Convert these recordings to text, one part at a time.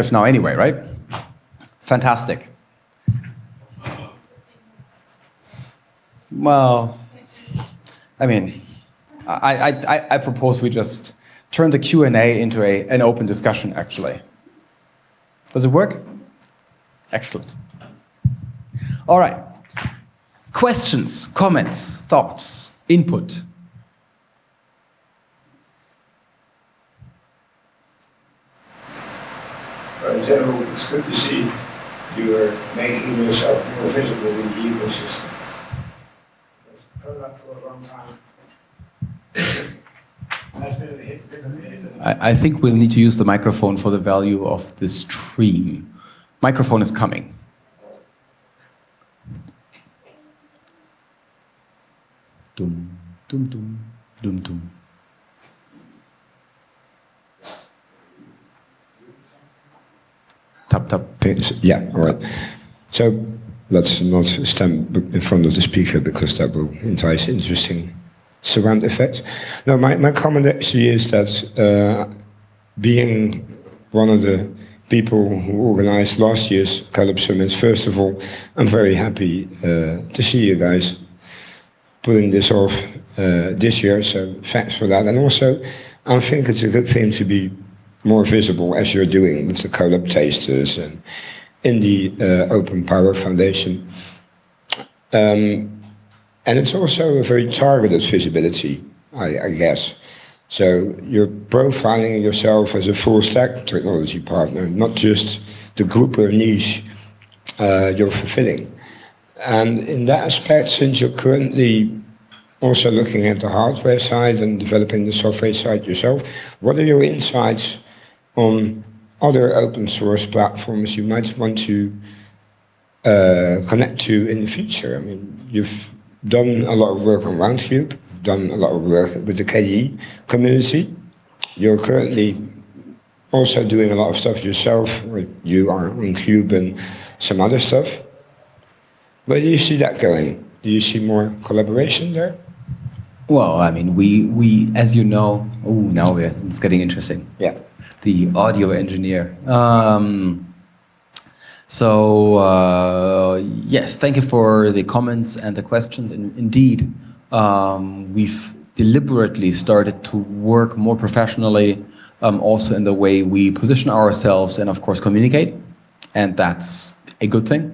interactive now anyway, right? Fantastic. Well, I mean, I propose we just turn the Q&A into an open discussion, actually. Does it work? Excellent. All right. Questions, comments, thoughts, input. In general, it's good to see you're making yourself more visible in the ecosystem. I've done that for a long time. Has been a hit. I think we'll need to use the microphone for the value of the stream. Microphone is coming. Dum, dum, dum, dum, dum. Tap, tap. Yeah, all right. So let's not stand in front of the speaker because that will entice interesting surround effects. No, my comment actually is that being one of the people who organized last year's Collab Summits, first of all, I'm very happy to see you guys putting this off this year, so thanks for that. And also, I think it's a good thing to be more visible as you're doing with the Collab Tasters and in the Open Power Foundation. And it's also a very targeted visibility, I guess. So you're profiling yourself as a full-stack technology partner, not just the group or niche you're fulfilling. And in that aspect, since you're currently also looking at the hardware side and developing the software side yourself, what are your insights on other open source platforms you might want to connect to in the future? I mean, you've done a lot of work on Roundcube, done a lot of work with the KDE community. You're currently also doing a lot of stuff yourself, or you are on Cube and some other stuff. Where do you see that going? Do you see more collaboration there? Well, I mean, we as you know, now it's getting interesting. Yeah. The audio engineer. Yes, thank you for the comments and the questions. And indeed, we've deliberately started to work more professionally, also in the way we position ourselves and, of course, communicate. And that's a good thing.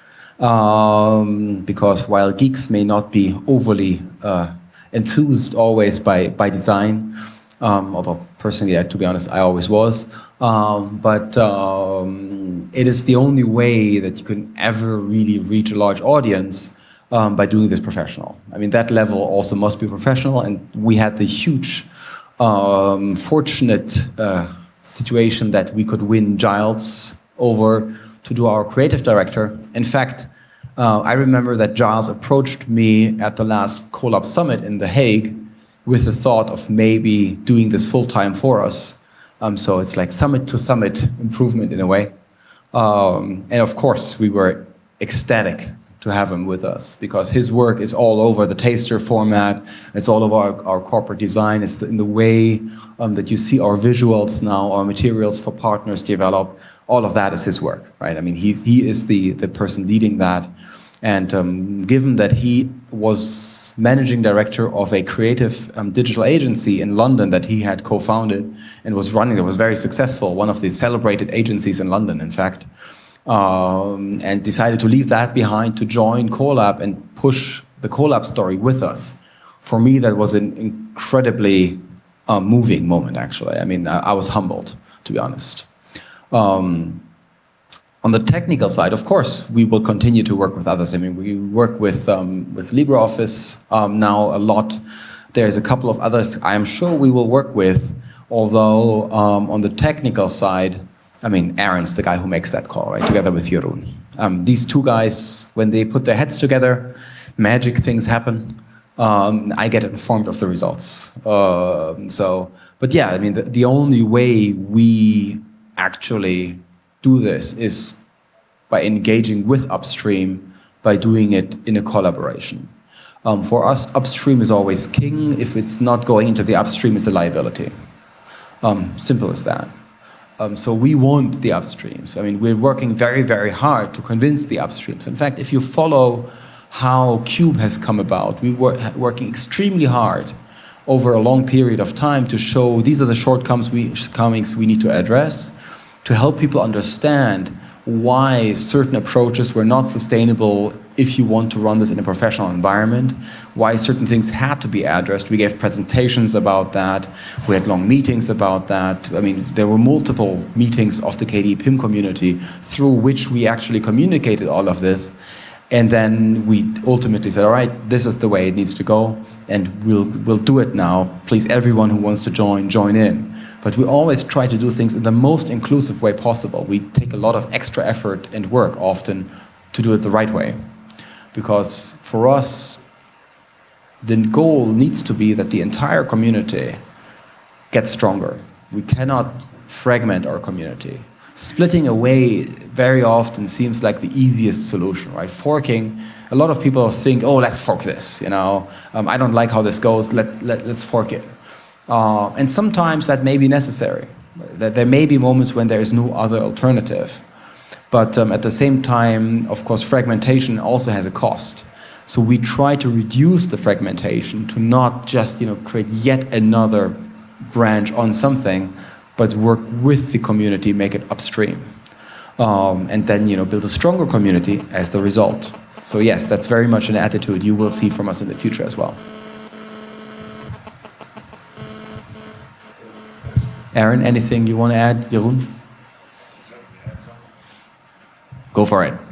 Because while geeks may not be overly enthused always by design, although personally, to be honest, I always was. But it is the only way that you can ever really reach a large audience by doing this professional. I mean, that level also must be professional, and we had the huge, fortunate situation that we could win Giles over to do our creative director. In fact, I remember that Giles approached me at the last Collab Summit in The Hague with the thought of maybe doing this full-time for us. So it's like summit to summit improvement in a way. And of course, we were ecstatic to have him with us because his work is all over the taster format. It's all over our corporate design. It's in the way that you see our visuals now, our materials for partners develop. All of that is his work, right? I mean, he is the person leading that. And given that he was managing director of a creative digital agency in London that he had co-founded and was running, that was very successful, one of the celebrated agencies in London, in fact, and decided to leave that behind to join Collab and push the Collab story with us. For me, that was an incredibly moving moment, actually. I mean, I was humbled, to be honest. On the technical side, of course, we will continue to work with others. I mean, we work with LibreOffice now a lot. There's a couple of others I'm sure we will work with, although on the technical side, I mean, Aaron's the guy who makes that call, right, together with Jeroen. These two guys, when they put their heads together, magic things happen. I get informed of the results. But yeah, I mean, the only way we actually do this is by engaging with upstream, by doing it in a collaboration. For us, upstream is always king. If it's not going into the upstream, it's a liability. Simple as that. So we want the upstreams. I mean, we're working very, very hard to convince the upstreams. In fact, if you follow how Cube has come about, we were working extremely hard over a long period of time to show these are the shortcomings we need to address, to help people understand why certain approaches were not sustainable if you want to run this in a professional environment, why certain things had to be addressed. We gave presentations about that. We had long meetings about that. I mean, there were multiple meetings of the KDE PIM community through which we actually communicated all of this. And then we ultimately said, all right, this is the way it needs to go, and we'll do it now. Please, everyone who wants to join in. But we always try to do things in the most inclusive way possible. We take a lot of extra effort and work often to do it the right way. Because for us, the goal needs to be that the entire community gets stronger. We cannot fragment our community. Splitting away very often seems like the easiest solution, right? Forking, a lot of people think, oh, let's fork this, you know. I don't like how this goes, let's fork it. And sometimes that may be necessary. That there may be moments when there is no other alternative. But at the same time, of course, fragmentation also has a cost. So we try to reduce the fragmentation to not just, you know, create yet another branch on something, but work with the community, make it upstream. And then, you know, build a stronger community as the result. So yes, that's very much an attitude you will see from us in the future as well. Aaron, anything you want to add? Jeroen? Go for it.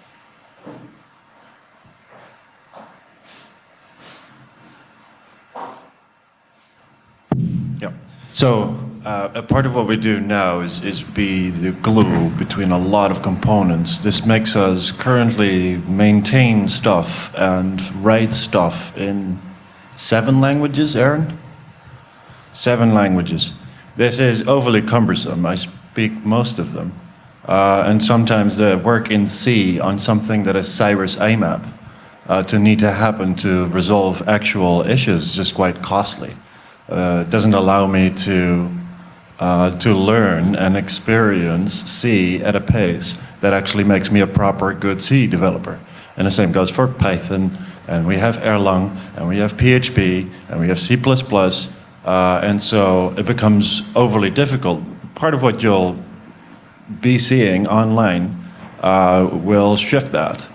Yeah. So a part of what we do now is be the glue between a lot of components. This makes us currently maintain stuff and write stuff in 7 languages, Aaron? 7 languages. This is overly cumbersome. I speak most of them. And sometimes the work in C on something that is Cyrus AMAP to need to happen to resolve actual issues is just quite costly. It doesn't allow me to learn and experience C at a pace that actually makes me a proper good C developer. And the same goes for Python, and we have Erlang, and we have PHP, and we have C++, and so it becomes overly difficult. Part of what you'll be seeing online will shift that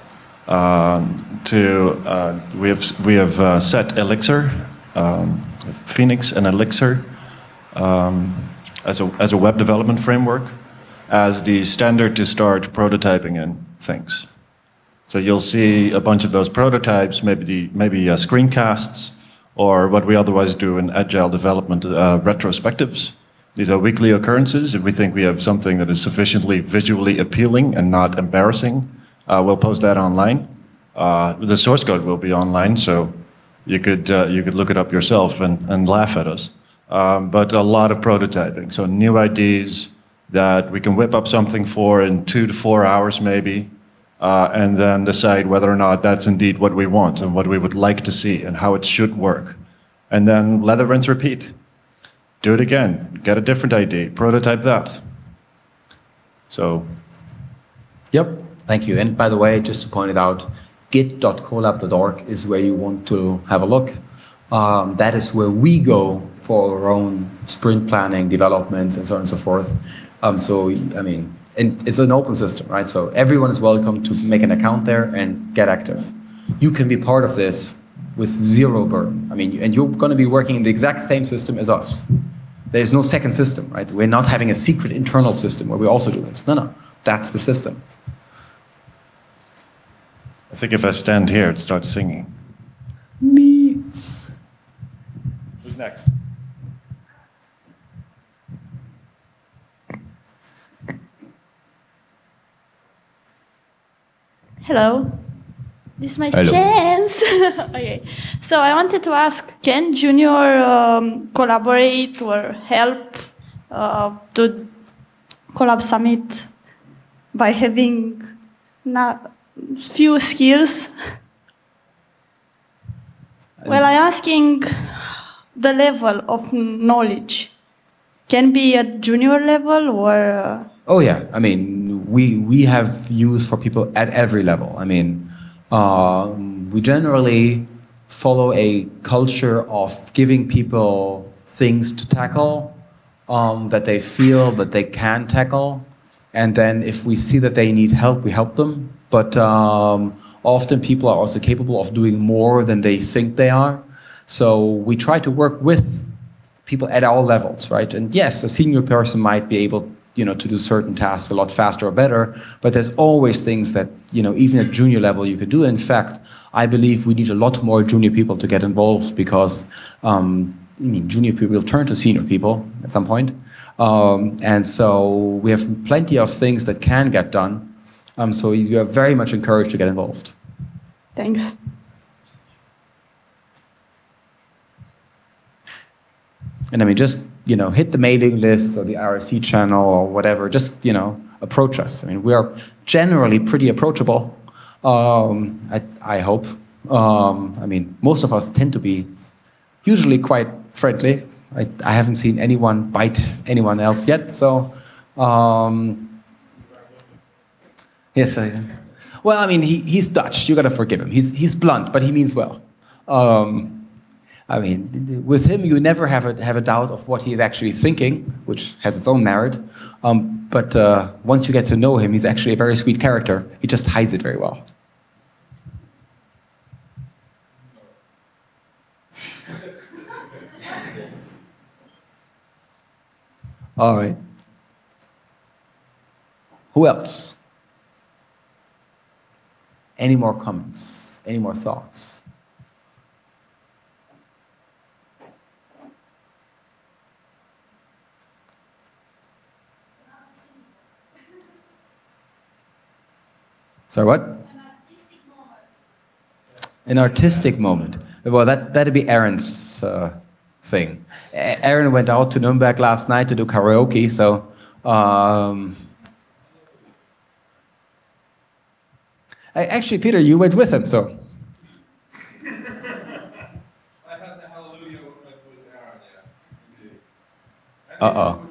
we have set Elixir, Phoenix and Elixir as a web development framework as the standard to start prototyping in things. So you'll see a bunch of those prototypes, maybe screencasts, or what we otherwise do in agile development, retrospectives. These are weekly occurrences. If we think we have something that is sufficiently visually appealing and not embarrassing, we'll post that online. The source code will be online, so you could look it up yourself and laugh at us. But a lot of prototyping, so new ideas that we can whip up something for in 2 to 4 hours maybe, and then decide whether or not that's indeed what we want and what we would like to see and how it should work. And then lather, rinse, repeat. Do it again, get a different idea, prototype that. So. Yep, thank you. And by the way, just to point it out, git.colab.org is where you want to have a look. That is where we go for our own sprint planning, developments, and so on and so forth. And it's an open system, right? So everyone is welcome to make an account there and get active. You can be part of this with zero burden. I mean, and you're going to be working in the exact same system as us. There's no second system, right? We're not having a secret internal system where we also do this. No, that's the system. I think if I stand here, it starts singing. Me. Who's next? Hello. This is my chance. Okay. So I wanted to ask, can Junior collaborate or help to Colab Summit by having few skills? Well, I'm asking the level of knowledge. can be at junior level or? Oh yeah, I mean, we have use for people at every level. I mean, we generally follow a culture of giving people things to tackle that they feel that they can tackle, and then if we see that they need help, we help them. But often people are also capable of doing more than they think they are. So we try to work with people at all levels, right? And yes, a senior person might be able, to do certain tasks a lot faster or better, but there's always things that, even at junior level you could do. In fact, I believe we need a lot more junior people to get involved because, junior people will turn to senior people at some point. And so we have plenty of things that can get done. So you are very much encouraged to get involved. Thanks. And I mean, just, hit the mailing list or the IRC channel or whatever, just, approach us. I mean, we are generally pretty approachable, I hope. I mean, most of us tend to be usually quite friendly. I haven't seen anyone bite anyone else yet, so... yes, well, I mean, he's Dutch, you gotta forgive him. He's blunt, but he means well. I mean, with him, you never have a doubt of what he is actually thinking, which has its own merit. But once you get to know him, he's actually a very sweet character. He just hides it very well. All right. Who else? Any more comments? Any more thoughts? Sorry, what? An artistic moment. Well, that'd be Aaron's thing. Aaron went out to Nuremberg last night to do karaoke, so... Actually, Peter, you went with him, so... I had the Hallelujah with Aaron, yeah. Uh-oh.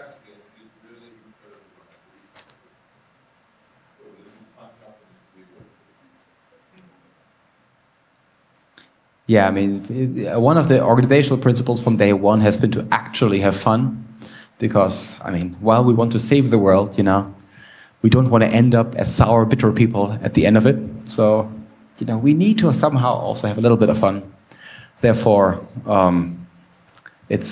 Yeah, I mean, one of the organizational principles from day one has been to actually have fun, because, I mean, while we want to save the world, we don't want to end up as sour, bitter people at the end of it. So, we need to somehow also have a little bit of fun. Therefore, it's,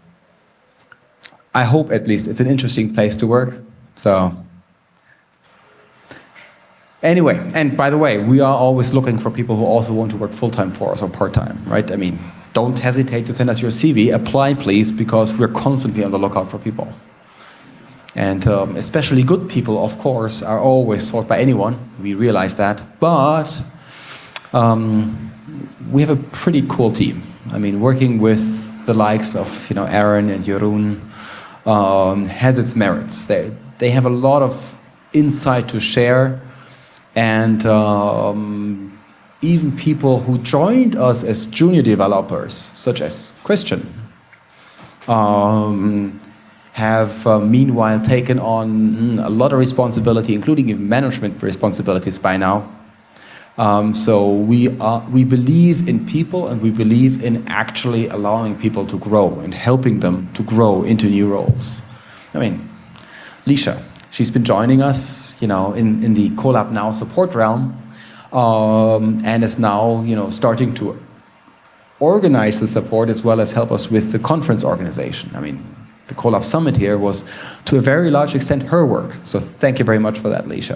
I hope at least, it's an interesting place to work. So, anyway, and by the way, we are always looking for people who also want to work full-time for us or part-time, right? I mean, don't hesitate to send us your CV. Apply, please, because we're constantly on the lookout for people. And especially good people, of course, are always sought by anyone. We realize that. But we have a pretty cool team. I mean, working with the likes of Aaron and Jeroen has its merits. They have a lot of insight to share. And even people who joined us as junior developers, such as Christian, have meanwhile taken on a lot of responsibility, including even management responsibilities by now. So we believe in people, and we believe in actually allowing people to grow and helping them to grow into new roles. I mean, Lisha, she's been joining us, in the Collab Now support realm, and is now, starting to organize the support as well as help us with the conference organization. I mean, the Collab Summit here was, to a very large extent, her work. So thank you very much for that, Lisha.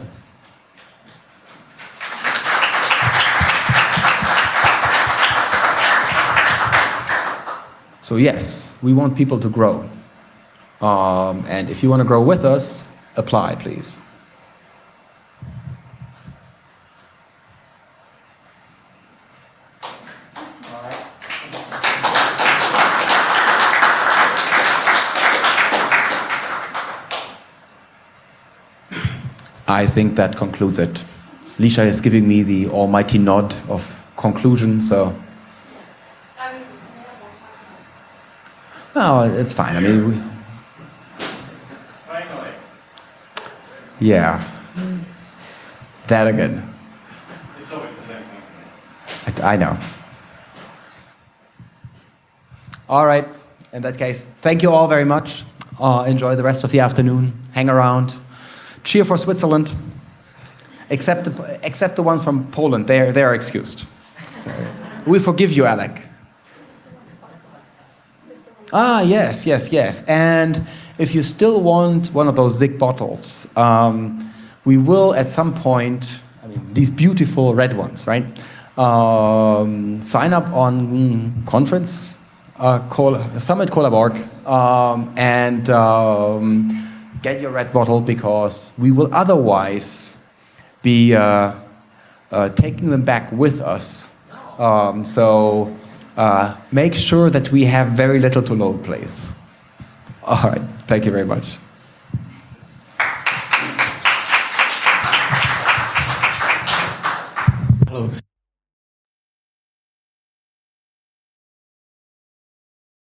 So yes, we want people to grow. And if you want to grow with us, apply, please. I think that concludes it. Lisha is giving me the almighty nod of conclusion, so... Oh, it's fine. I mean, Yeah. That again. It's always the same thing. I know. All right. In that case, thank you all very much. Enjoy the rest of the afternoon. Hang around. Cheer for Switzerland. Except the ones from Poland. They are excused. So, we forgive you, Alec. Ah, yes. And if you still want one of those Zig bottles, we will at some point, I mean, these beautiful red ones, right? Sign up on conference, Summit Collab.org, and get your red bottle, because we will otherwise be taking them back with us. So make sure that we have very little to no place. All right, thank you very much. Hello.